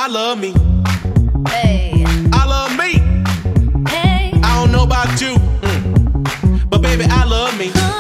I love me. Hey, I love me. hey, I don't know about you, but baby, I love me.